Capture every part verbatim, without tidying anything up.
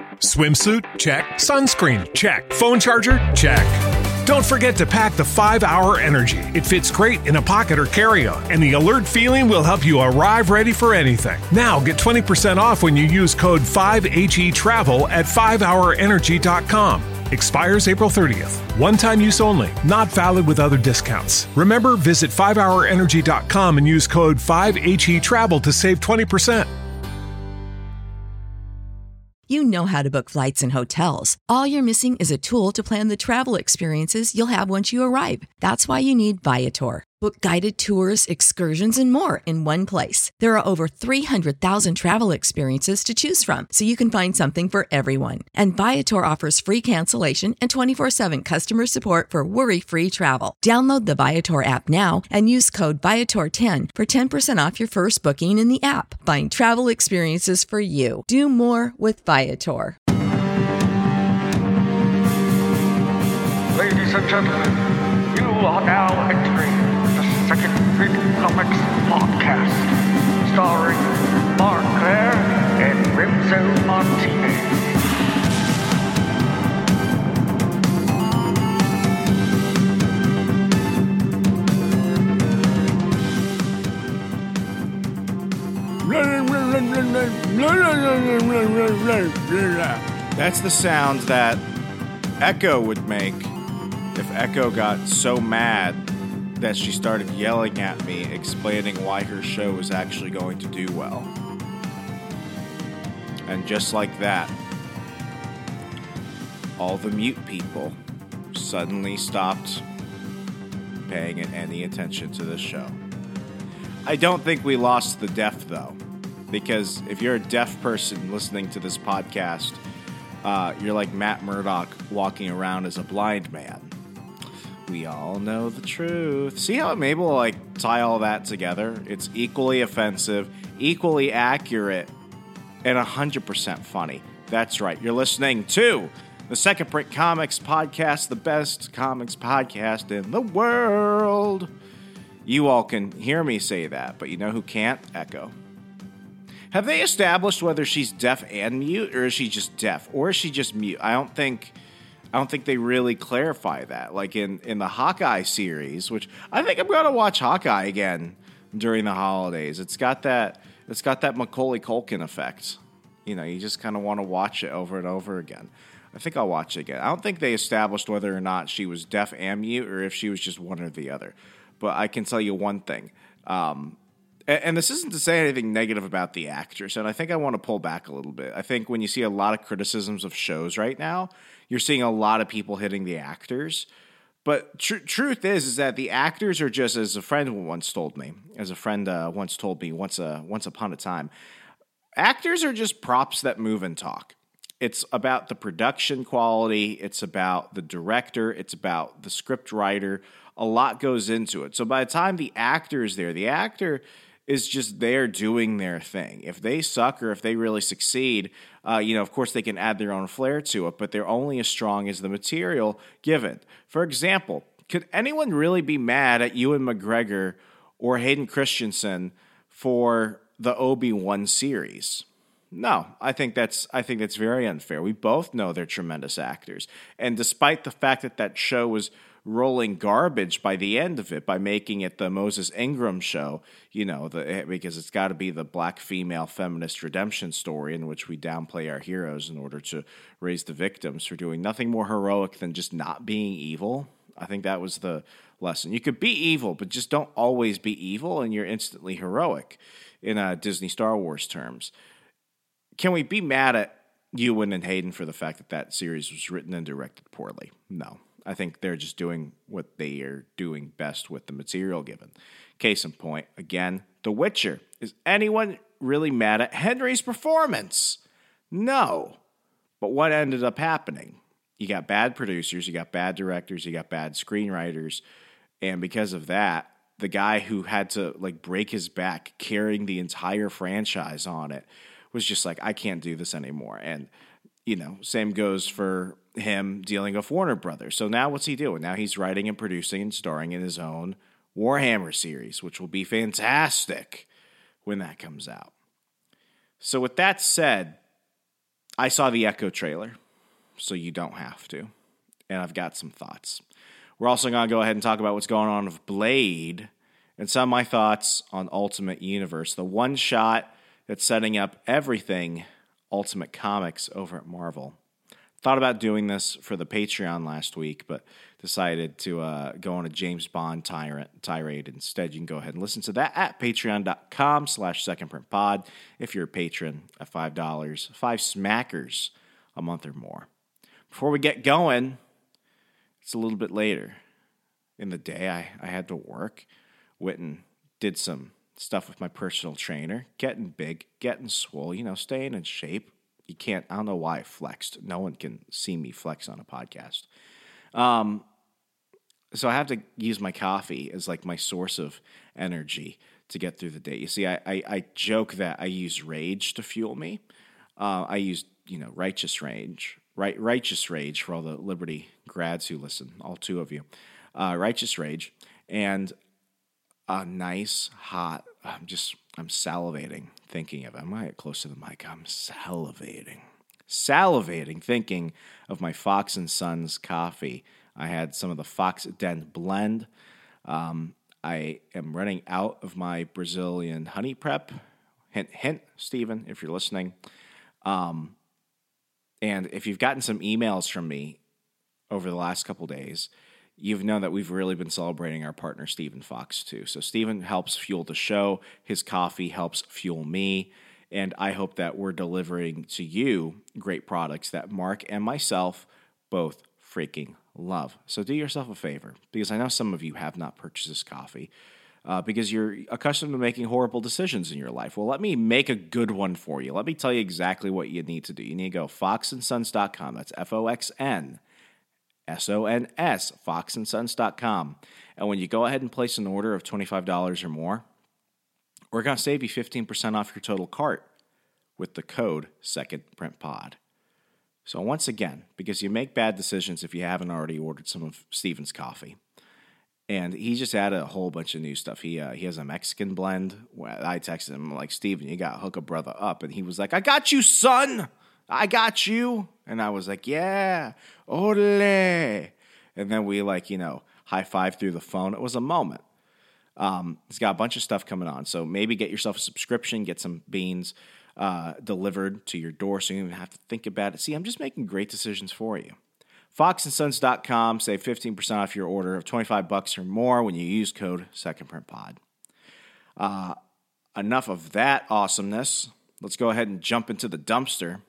Swimsuit? Check. Sunscreen? Check. Phone charger? Check. Don't forget to pack the five hour Energy. It fits great in a pocket or carry-on, and the alert feeling will help you arrive ready for anything. Now get twenty percent off when you use code five H E travel at five hour energy dot com. Expires April thirtieth. One-time use only. Not valid with other discounts. Remember, visit five hour energy dot com and use code five H E travel to save twenty percent. You know how to book flights and hotels. All you're missing is a tool to plan the travel experiences you'll have once you arrive. That's why you need Viator. Book guided tours, excursions, and more in one place. There are over three hundred thousand travel experiences to choose from, so you can find something for everyone. And Viator offers free cancellation and twenty-four seven customer support for worry-free travel. Download the Viator app now and use code Viator ten for ten percent off your first booking in the app. Find travel experiences for you. Do more with Viator. Ladies and gentlemen, you are now entering Second Big Comics Podcast, starring Mark Claire and Renzo Martinez. That's the sound that Echo would make if Echo got so mad that she started yelling at me, explaining why her show was actually going to do well. And just like that, all the mute people suddenly stopped paying any attention to this show. I don't think we lost the deaf, though, because if you're a deaf person listening to this podcast, uh, you're like Matt Murdock walking around as a blind man. We all know the truth. See how I'm able to like tie all that together? It's equally offensive, equally accurate, and one hundred percent funny. That's right. You're listening to the Second Print Comics Podcast, the best comics podcast in the world. You all can hear me say that, but you know who can't? Echo. Have they established whether she's deaf and mute, or is she just deaf, or is she just mute? I don't think... I don't think they really clarify that. Like in, in the Hawkeye series, which I think I'm going to watch Hawkeye again during the holidays. It's got that it's got that Macaulay Culkin effect. You know, you just kind of want to watch it over and over again. I think I'll watch it again. I don't think they established whether or not she was deaf and mute or if she was just one or the other. But I can tell you one thing. Um, and, and this isn't to say anything negative about the actress. And I think I want to pull back a little bit. I think when you see a lot of criticisms of shows right now, you're seeing a lot of people hitting the actors. But tr- truth is, is that the actors are just, as a friend once told me, as a friend uh, once told me once, uh, once upon a time, actors are just props that move and talk. It's about the production quality. It's about the director. It's about the script writer. A lot goes into it. So by the time the actor is there, the actor is just there doing their thing. If they suck or if they really succeed, uh, you know, of course they can add their own flair to it, but they're only as strong as the material given. For example, could anyone really be mad at Ewan McGregor or Hayden Christensen for the Obi-Wan series? No, I think that's I think that's very unfair. We both know they're tremendous actors. And despite the fact that that show was rolling garbage by the end of it, by making it the Moses Ingram show, you know, the, because it's got to be the black female feminist redemption story in which we downplay our heroes in order to raise the victims for doing nothing more heroic than just not being evil. I think that was the lesson. You could be evil, but just don't always be evil, and you're instantly heroic in uh, Disney Star Wars terms. Can we be mad at Ewan and Hayden for the fact that that series was written and directed poorly? No. I think they're just doing what they are doing best with the material given. Case in point, again, The Witcher. Is anyone really mad at Henry's performance? No. But what ended up happening? You got bad producers, you got bad directors, you got bad screenwriters, and because of that, the guy who had to like break his back carrying the entire franchise on it was just like, I can't do this anymore. And, you know, same goes for him dealing with Warner Brothers. So now what's he doing? Now he's writing and producing and starring in his own Warhammer series, which will be fantastic when that comes out. So with that said, I saw the Echo trailer, so you don't have to. And I've got some thoughts. We're also going to go ahead and talk about what's going on with Blade and some of my thoughts on Ultimate Universe, the one shot that's setting up everything Ultimate Comics over at Marvel. Thought about doing this for the Patreon last week, but decided to uh, go on a James Bond tyrant, tirade instead. You can go ahead and listen to that at patreon.com slash secondprintpod if you're a patron at five dollars, five smackers a month or more. Before we get going, it's a little bit later in the day. I, I had to work. Witten did some stuff with my personal trainer, getting big, getting swole, you know, staying in shape. You can't, I don't know why I flexed. No one can see me flex on a podcast. Um, so I have to use my coffee as like my source of energy to get through the day. You see, I, I, I joke that I use rage to fuel me. Uh, I use, you know, righteous rage, right, righteous rage for all the Liberty grads who listen, all two of you, uh, righteous rage, and a nice, hot, I'm just, I'm salivating thinking of it. I'm right close to the mic. I'm salivating. Salivating thinking of my Fox and Sons coffee. I had some of the Fox Den blend. Um, I am running out of my Brazilian honey prep. Hint, hint, Stephen, if you're listening. Um, and if you've gotten some emails from me over the last couple days, you've known that we've really been celebrating our partner, Stephen Fox, too. So Stephen helps fuel the show. His coffee helps fuel me. And I hope that we're delivering to you great products that Mark and myself both freaking love. So do yourself a favor, because I know some of you have not purchased this coffee uh, because you're accustomed to making horrible decisions in your life. Well, let me make a good one for you. Let me tell you exactly what you need to do. You need to go fox and sons dot com. That's F O X N. S O N S, fox and sons dot com. And when you go ahead and place an order of twenty-five dollars or more, we're going to save you fifteen percent off your total cart with the code SecondPrintPod. So once again, because you make bad decisions if you haven't already ordered some of Steven's coffee. And he just added a whole bunch of new stuff. He uh, he has a Mexican blend. I texted him, like, Steven, you got to hook a brother up. And he was like, I got you, son. I got you. And I was like, yeah, ole. And then we, like, you know, high-five through the phone. It was a moment. Um, he's got a bunch of stuff coming on. So maybe get yourself a subscription, get some beans uh, delivered to your door so you don't even have to think about it. See, I'm just making great decisions for you. fox and sons dot com, save fifteen percent off your order of twenty-five bucks or more when you use code SecondPrintPod. Uh, enough of that awesomeness. Let's go ahead and jump into the dumpster.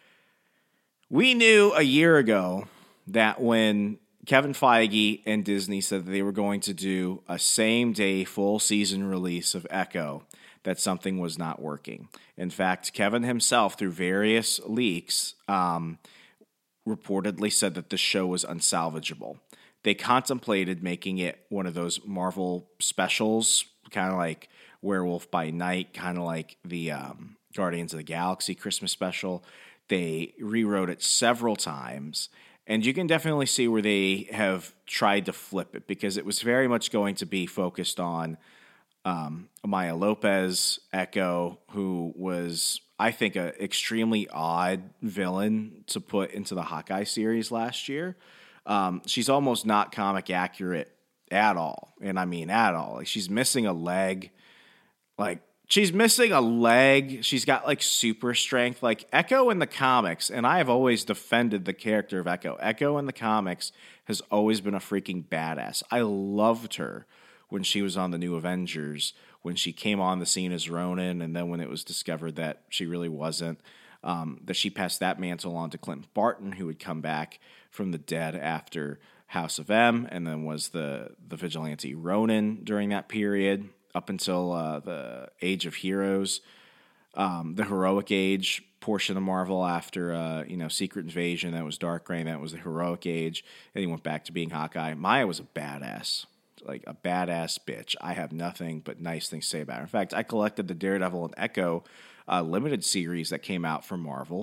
We knew a year ago that when Kevin Feige and Disney said that they were going to do a same-day full-season release of Echo, that something was not working. In fact, Kevin himself, through various leaks, um, reportedly said that the show was unsalvageable. They contemplated making it one of those Marvel specials, kind of like Werewolf by Night, kind of like the um, Guardians of the Galaxy Christmas special. They rewrote it several times, and you can definitely see where they have tried to flip it, because it was very much going to be focused on um, Maya Lopez, Echo, who was, I think, an extremely odd villain to put into the Hawkeye series last year. Um, she's almost not comic accurate at all, and I mean at all. Like, she's missing a leg, like, She's missing a leg. She's got, like, super strength. Like, Echo in the comics, and I have always defended the character of Echo. Echo in the comics has always been a freaking badass. I loved her when she was on the New Avengers, when she came on the scene as Ronin, and then when it was discovered that she really wasn't, um, that she passed that mantle on to Clint Barton, who would come back from the dead after House of M, and then was the, the vigilante Ronin during that period, up until uh, the Age of Heroes, um, the Heroic Age portion of Marvel after, uh, you know, Secret Invasion. That was Dark Reign. That was the Heroic Age. And he went back to being Hawkeye. Maya was a badass, like a badass bitch. I have nothing but nice things to say about her. In fact, I collected the Daredevil and Echo uh, limited series that came out from Marvel.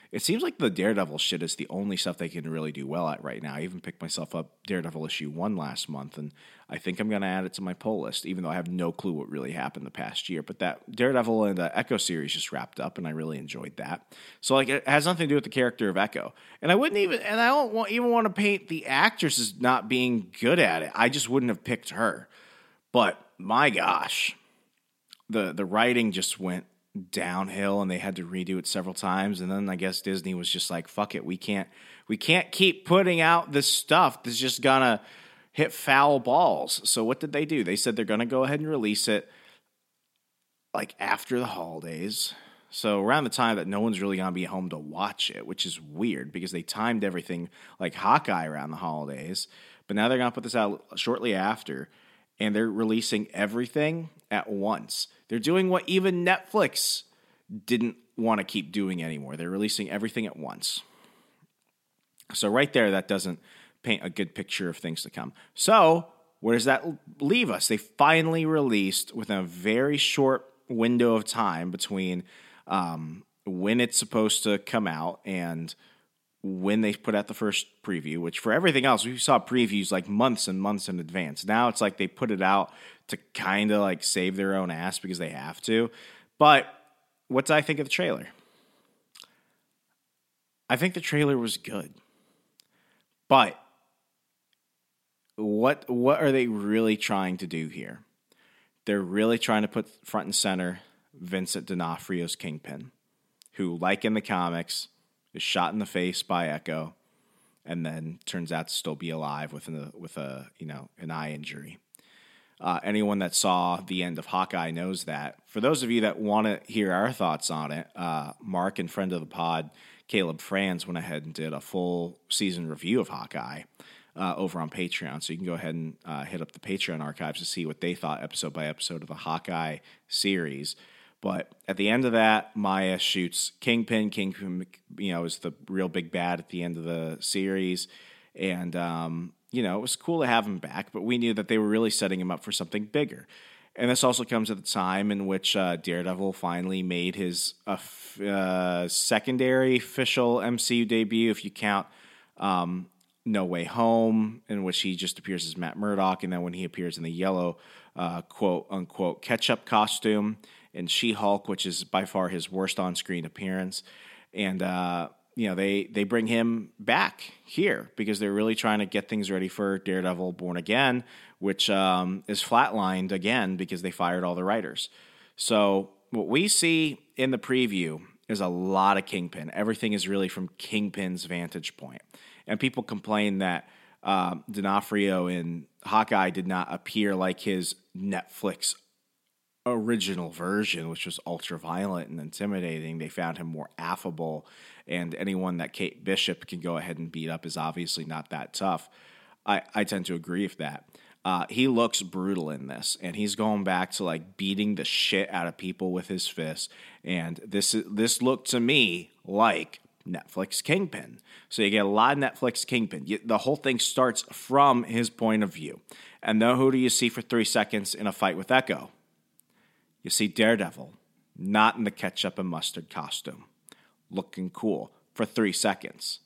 it seems like the Daredevil shit is the only stuff they can really do well at right now. I even picked myself up Daredevil issue one last month, and I think I'm going to add it to my pull list, even though I have no clue what really happened the past year. But that Daredevil and the Echo series just wrapped up, and I really enjoyed that. So like, it has nothing to do with the character of Echo. And I wouldn't even, and I don't want, even want to paint the actress as not being good at it. I just wouldn't have picked her. But my gosh, the the writing just went downhill, and they had to redo it several times. And then I guess Disney was just like, fuck it, we can't we can't keep putting out this stuff that's just gonna hit foul balls. So what did they do? They said they're gonna go ahead and release it like after the holidays, so around the time that no one's really gonna be home to watch it, which is weird because they timed everything like Hawkeye around the holidays. But now they're gonna put this out shortly after, and they're releasing everything at once. They're doing what even Netflix didn't want to keep doing anymore. They're releasing everything at once. So right there, that doesn't paint a good picture of things to come. So where does that leave us? They finally released within a very short window of time between um, when it's supposed to come out and when they put out the first preview, which for everything else, we saw previews like months and months in advance. Now it's like they put it out to kind of like save their own ass because they have to. But what did I think of the trailer? I think the trailer was good. But what what are they really trying to do here? They're really trying to put front and center Vincent D'Onofrio's Kingpin, who, like in the comics, is shot in the face by Echo, and then turns out to still be alive with a with a you know an eye injury. Uh, anyone that saw the end of Hawkeye knows that. For those of you that want to hear our thoughts on it, uh, Mark and friend of the pod, Caleb Franz, went ahead and did a full season review of Hawkeye uh, over on Patreon. So you can go ahead and uh, hit up the Patreon archives to see what they thought episode by episode of the Hawkeye series. But at the end of that, Maya shoots Kingpin. Kingpin, you know, is the real big bad at the end of the series. And, um, you know, it was cool to have him back, but we knew that they were really setting him up for something bigger. And this also comes at the time in which uh, Daredevil finally made his uh, f- uh, secondary official M C U debut, if you count um, No Way Home, in which he just appears as Matt Murdock, and then when he appears in the yellow uh, quote-unquote ketchup costume in She-Hulk, which is by far his worst on-screen appearance. And, uh, you know, they, they bring him back here because they're really trying to get things ready for Daredevil Born Again, which um, is flatlined again because they fired all the writers. So what we see in the preview is a lot of Kingpin. Everything is really from Kingpin's vantage point. And people complain that uh, D'Onofrio in Hawkeye did not appear like his Netflix original version, which was ultra violent and intimidating. They found him more affable, and anyone that Kate Bishop can go ahead and beat up is obviously not that tough. I, I tend to agree with that. Uh, he looks brutal in this, and he's going back to like beating the shit out of people with his fists. And this this looked to me like Netflix Kingpin. So you get a lot of Netflix Kingpin. You, the whole thing starts from his point of view. And then who do you see for three seconds in a fight with Echo? You see Daredevil, not in the ketchup and mustard costume, looking cool for three seconds.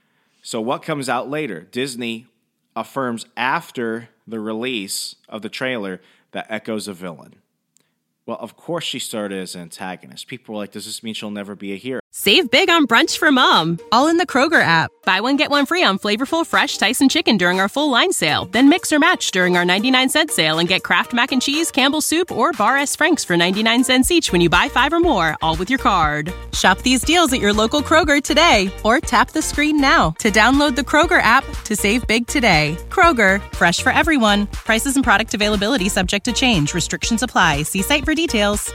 So what comes out later? Disney affirms after the release of the trailer that Echo's a villain. Well, of course she started as an antagonist. People were like, does this mean she'll never be a hero? Save big on brunch for mom, all in the Kroger app. Buy one, get one free on flavorful, fresh Tyson chicken during our full line sale. Then mix or match during our ninety-nine cent sale and get Kraft Mac and Cheese, Campbell's Soup, or Bar S. Frank's for ninety-nine cents each when you buy five or more, all with your card. Shop these deals at your local Kroger today, or tap the screen now to download the Kroger app to save big today. Kroger, fresh for everyone. Prices and product availability subject to change. Restrictions apply. See site for details.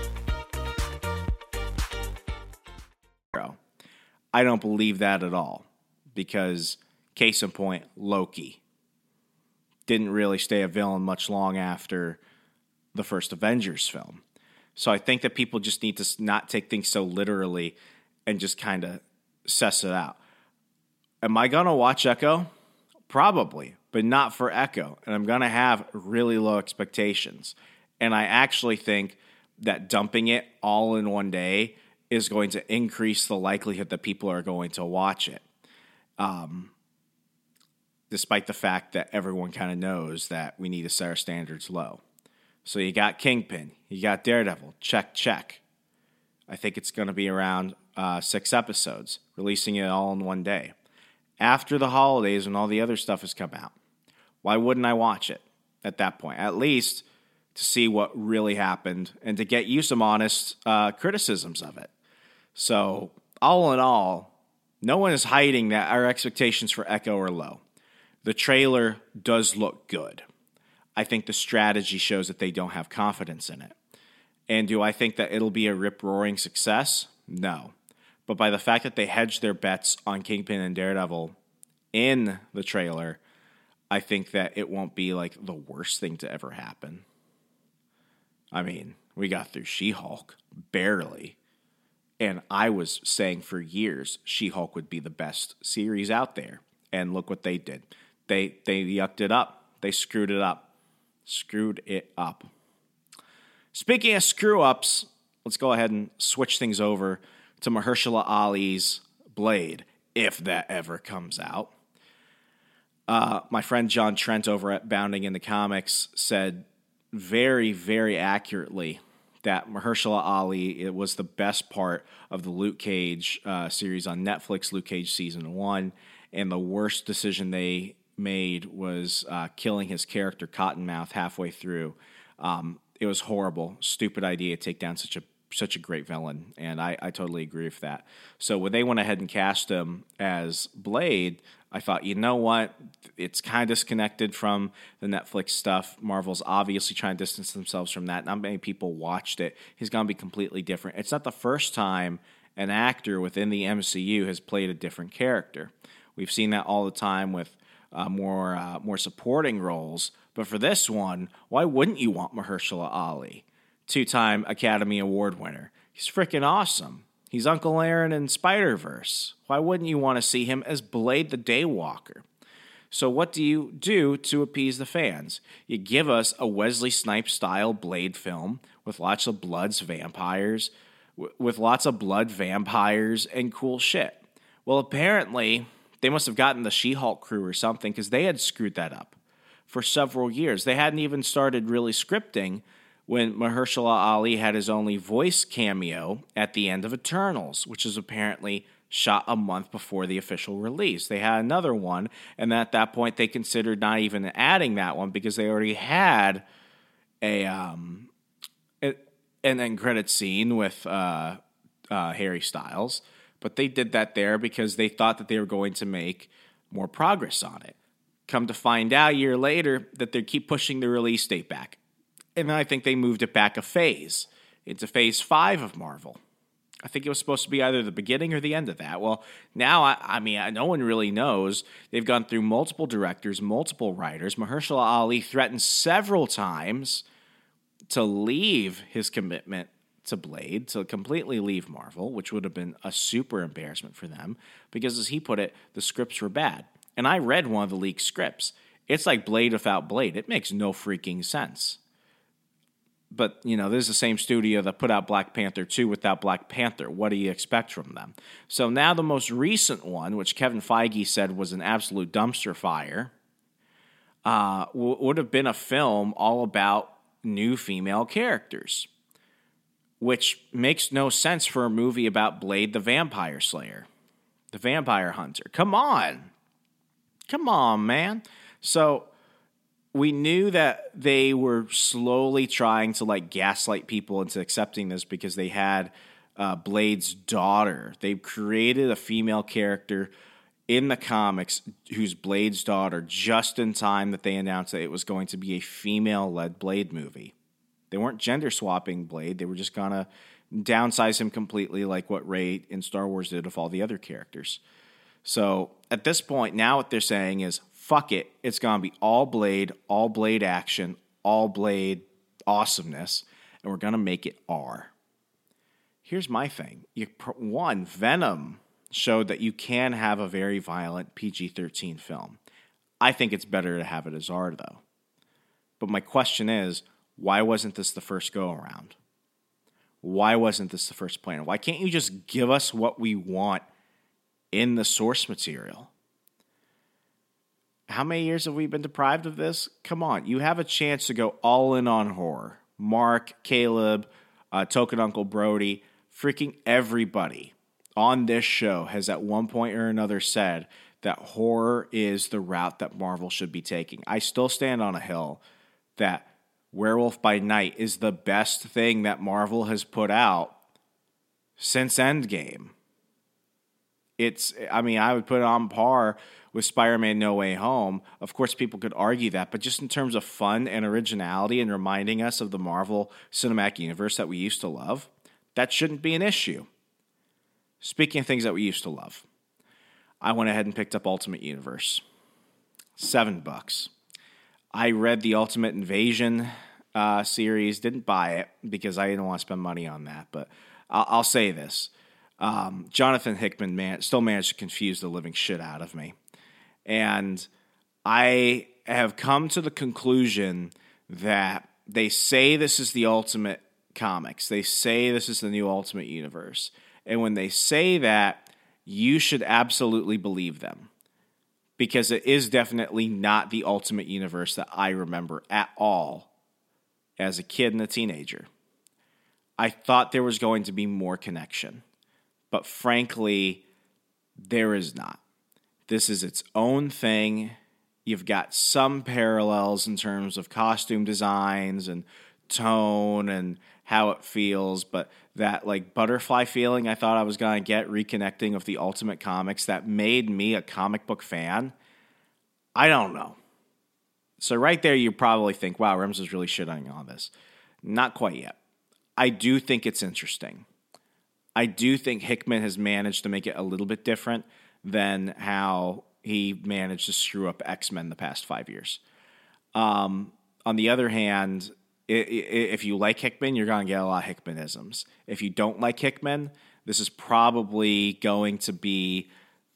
I don't believe that at all, because case in point, Loki didn't really stay a villain much long after the first Avengers film. So I think that people just need to not take things so literally and just kind of suss it out. Am I going to watch Echo? Probably, but not for Echo. And I'm going to have really low expectations. And I actually think that dumping it all in one day is going to increase the likelihood that people are going to watch it. Um, despite the fact that everyone kind of knows that we need to set our standards low. So you got Kingpin, you got Daredevil, check, check. I think it's going to be around uh, six episodes, releasing it all in one day. After the holidays when all the other stuff has come out, why wouldn't I watch it at that point? At least to see what really happened and to get you some honest uh, criticisms of it. So all in all, no one is hiding that our expectations for Echo are low. The trailer does look good. I think the strategy shows that they don't have confidence in it. And do I think that it'll be a rip-roaring success? No. But by the fact that they hedged their bets on Kingpin and Daredevil in the trailer, I think that it won't be like the worst thing to ever happen. I mean, we got through She-Hulk, barely. And I was saying for years She-Hulk would be the best series out there. And look what they did. They they yucked it up. They screwed it up. Screwed it up. Speaking of screw-ups, let's go ahead and switch things over to Mahershala Ali's Blade, if that ever comes out. Uh, my friend John Trent over at Bounding in the Comics said very, very accurately that Mahershala Ali, it was the best part of the Luke Cage uh, series on Netflix, Luke Cage Season one, and the worst decision they made was uh, killing his character Cottonmouth halfway through. Um, it was horrible, stupid idea to take down such a such a great villain, and I, I totally agree with that. So when they went ahead and cast him as Blade, I thought, you know what? It's kind of disconnected from the Netflix stuff. Marvel's obviously trying to distance themselves from that. Not many people watched it. He's going to be completely different. It's not the first time an actor within the M C U has played a different character. We've seen that all the time with uh, more uh, more supporting roles. But for this one, why wouldn't you want Mahershala Ali? Two-time Academy Award winner. He's freaking awesome. He's Uncle Aaron in Spider-Verse. Why wouldn't you want to see him as Blade the Daywalker? So what do you do to appease the fans? You give us a Wesley Snipes-style Blade film with lots of bloods, vampires, w- with lots of blood, vampires, and cool shit. Well, apparently, they must have gotten the She-Hulk crew or something because they had screwed that up for several years. They hadn't even started really scripting when Mahershala Ali had his only voice cameo at the end of Eternals, which is apparently shot a month before the official release. They had another one, and at that point they considered not even adding that one because they already had a um a, an end credit scene with uh, uh, Harry Styles, but they did that there because they thought that they were going to make more progress on it. Come to find out a year later that they keep pushing the release date back. And then I think they moved it back a phase into phase five of Marvel. I think it was supposed to be either the beginning or the end of that. Well, now, I, I mean, no one really knows. They've gone through multiple directors, multiple writers. Mahershala Ali threatened several times to leave his commitment to Blade, to completely leave Marvel, which would have been a super embarrassment for them, because as he put it, the scripts were bad. And I read one of the leaked scripts. It's like Blade without Blade. It makes no freaking sense. But, you know, this is the same studio that put out Black Panther two without Black Panther. What do you expect from them? So now the most recent one, which Kevin Feige said was an absolute dumpster fire, uh, w- would have been a film all about new female characters, which makes no sense for a movie about Blade the Vampire Slayer, the Vampire Hunter. Come on. Come on, man. So we knew that they were slowly trying to like gaslight people into accepting this because they had uh, Blade's daughter. They created a female character in the comics who's Blade's daughter just in time that they announced that it was going to be a female-led Blade movie. They weren't gender-swapping Blade. They were just going to downsize him completely like what Rey in Star Wars did with all the other characters. So at this point, now what they're saying is, fuck it, it's going to be all Blade, all Blade action, all Blade awesomeness, and we're going to make it R. Here's my thing. You, one, Venom showed that you can have a very violent P G thirteen film. I think it's better to have it as R, though. But my question is, why wasn't this the first go-around? Why wasn't this the first plan? Why can't you just give us what we want in the source material? How many years have we been deprived of this? Come on, you have a chance to go all in on horror. Mark, Caleb, uh, Token Uncle Brody, freaking everybody on this show has at one point or another said that horror is the route that Marvel should be taking. I still stand on a hill that Werewolf by Night is the best thing that Marvel has put out since Endgame. It's, I mean, I would put it on par with Spider-Man No Way Home. Of course, people could argue that, but just in terms of fun and originality and reminding us of the Marvel Cinematic Universe that we used to love, that shouldn't be an issue. Speaking of things that we used to love, I went ahead and picked up Ultimate Universe. Seven bucks. I read the Ultimate Invasion uh, series, didn't buy it because I didn't want to spend money on that, but I'll, I'll say this. Um, Jonathan Hickman man, still managed to confuse the living shit out of me. And I have come to the conclusion that they say this is the Ultimate Comics. They say this is the new Ultimate Universe. And when they say that, you should absolutely believe them. Because it is definitely not the Ultimate Universe that I remember at all as a kid and a teenager. I thought there was going to be more connection. But frankly, there is not. This is its own thing. You've got some parallels in terms of costume designs and tone and how it feels, but that like butterfly feeling I thought I was going to get reconnecting with the Ultimate Comics that made me a comic book fan, I don't know. So right there you probably think, wow, Rims is really shitting on this. Not quite yet. I do think it's interesting. I do think Hickman has managed to make it a little bit different than how he managed to screw up X-Men the past five years. Um, on the other hand, if you like Hickman, you're going to get a lot of Hickmanisms. If you don't like Hickman, this is probably going to be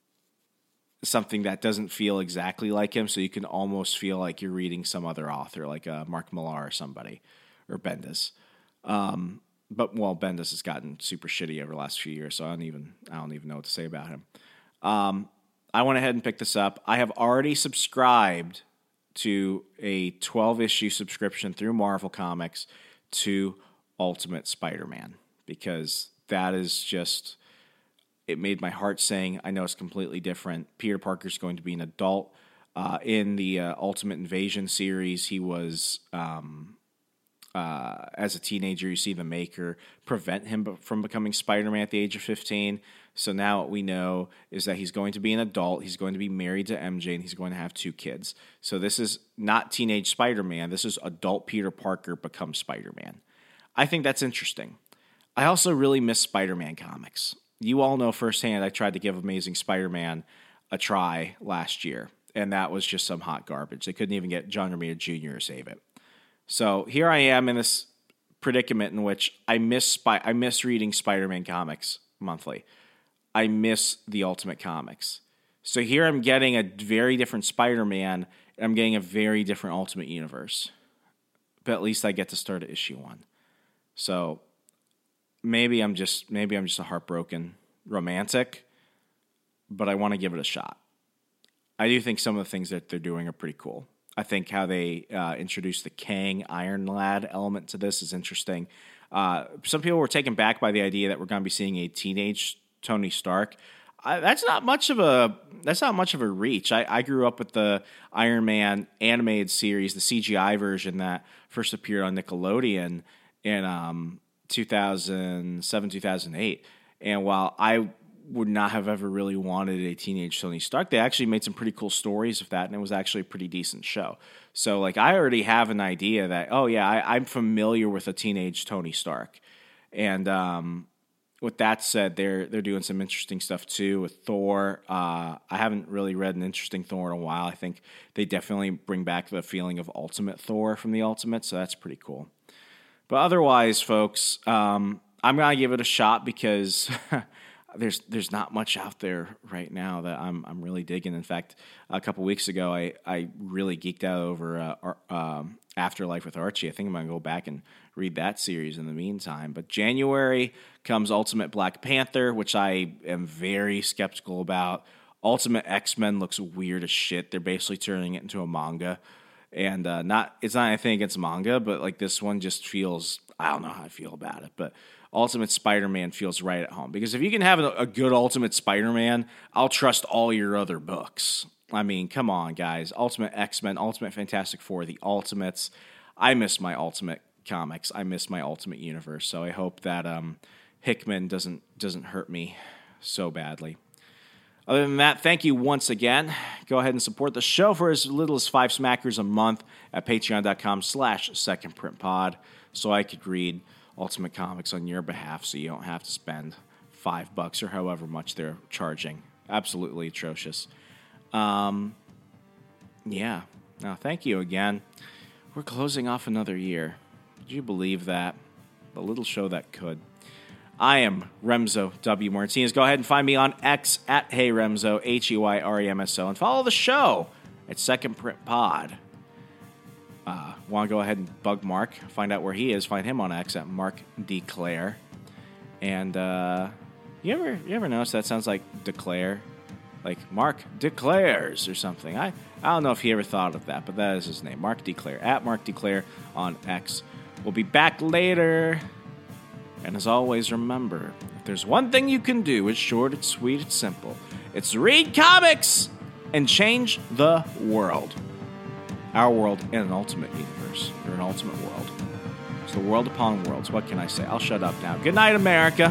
something that doesn't feel exactly like him, so you can almost feel like you're reading some other author, like uh, Mark Millar or somebody, or Bendis. Um, but well, Bendis has gotten super shitty over the last few years, so I don't even I don't even know what to say about him. Um, I went ahead and picked this up. I have already subscribed to a twelve-issue subscription through Marvel Comics to Ultimate Spider-Man, because that is just, it made my heart sing. I know it's completely different. Peter Parker's going to be an adult. Uh, in the uh, Ultimate Invasion series, he was, um, uh, as a teenager, you see the Maker prevent him from becoming Spider-Man at the age of fifteen. So now what we know is that he's going to be an adult, he's going to be married to M J, and he's going to have two kids. So this is not teenage Spider-Man, this is adult Peter Parker becomes Spider-Man. I think that's interesting. I also really miss Spider-Man comics. You all know firsthand I tried to give Amazing Spider-Man a try last year, and that was just some hot garbage. They couldn't even get John Romita Junior to save it. So here I am in this predicament in which I miss Spy- I miss reading Spider-Man comics monthly. I miss the Ultimate Comics. So here I'm getting a very different Spider-Man, and I'm getting a very different Ultimate Universe. But at least I get to start at issue one. So maybe I'm just maybe I'm just a heartbroken romantic, but I want to give it a shot. I do think some of the things that they're doing are pretty cool. I think how they uh, introduced the Kang Iron Lad element to this is interesting. Uh, some people were taken back by the idea that we're going to be seeing a teenage Tony Stark. I, that's not much of a that's not much of a reach. I, I grew up with the Iron Man animated series, the C G I version that first appeared on Nickelodeon in um, two thousand seven, two thousand eight. And while I would not have ever really wanted a teenage Tony Stark, they actually made some pretty cool stories of that, and it was actually a pretty decent show. So, like, I already have an idea that, oh yeah, I, I'm familiar with a teenage Tony Stark, and um, with that said, they're they're doing some interesting stuff too with Thor. Uh, I haven't really read an interesting Thor in a while. I think they definitely bring back the feeling of Ultimate Thor from the Ultimate, so that's pretty cool. But otherwise, folks, um, I'm gonna give it a shot because there's there's not much out there right now that I'm I'm really digging. In fact, a couple weeks ago, I, I really geeked out over uh, Ar- um, Afterlife with Archie. I think I'm going to go back and read that series in the meantime. But January comes Ultimate Black Panther, which I am very skeptical about. Ultimate X-Men looks weird as shit. They're basically turning it into a manga. And uh, not it's not anything against manga, but like this one just feels, I don't know how I feel about it, but Ultimate Spider-Man feels right at home. Because if you can have a, a good Ultimate Spider-Man, I'll trust all your other books. I mean, come on, guys. Ultimate X-Men, Ultimate Fantastic Four, the Ultimates. I miss my Ultimate comics. I miss my Ultimate Universe. So I hope that um, Hickman doesn't doesn't hurt me so badly. Other than that, thank you once again. Go ahead and support the show for as little as five smackers a month at patreon.com slash secondprintpod so I could read Ultimate Comics on your behalf so you don't have to spend five bucks or however much they're charging. Absolutely atrocious. Um, yeah. Now, thank you again. We're closing off another year. Did you believe that? The little show that could. I am Remzo W. Martinez. Go ahead and find me on X at Hey Remzo, H E Y R E M S O, and follow the show at Second Print Pod. Uh, Want to go ahead and bug Mark, find out where he is, find him on X at Mark Declare. And uh, you ever you ever notice that sounds like declare? Like Mark Declares or something. I, I don't know if he ever thought of that, but that is his name. Mark Declare, at Mark Declare on X. We'll be back later. And as always, remember, if there's one thing you can do, it's short, it's sweet, it's simple. It's read comics and change the world. Our world in an ultimate universe, or an ultimate world. It's the world upon worlds. What can I say? I'll shut up now. Good night, America.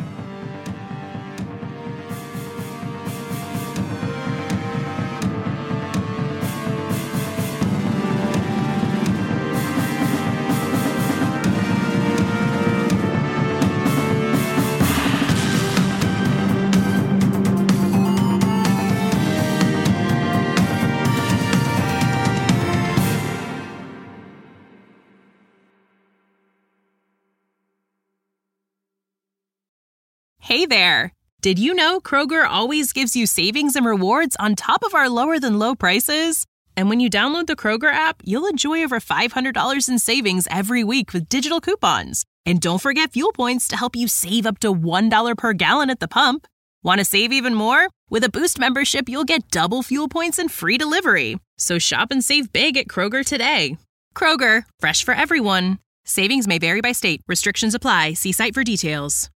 Hey there! Did you know Kroger always gives you savings and rewards on top of our lower-than-low prices? And when you download the Kroger app, you'll enjoy over five hundred dollars in savings every week with digital coupons. And don't forget fuel points to help you save up to one dollar per gallon at the pump. Want to save even more? With a Boost membership, you'll get double fuel points and free delivery. So shop and save big at Kroger today. Kroger, fresh for everyone. Savings may vary by state. Restrictions apply. See site for details.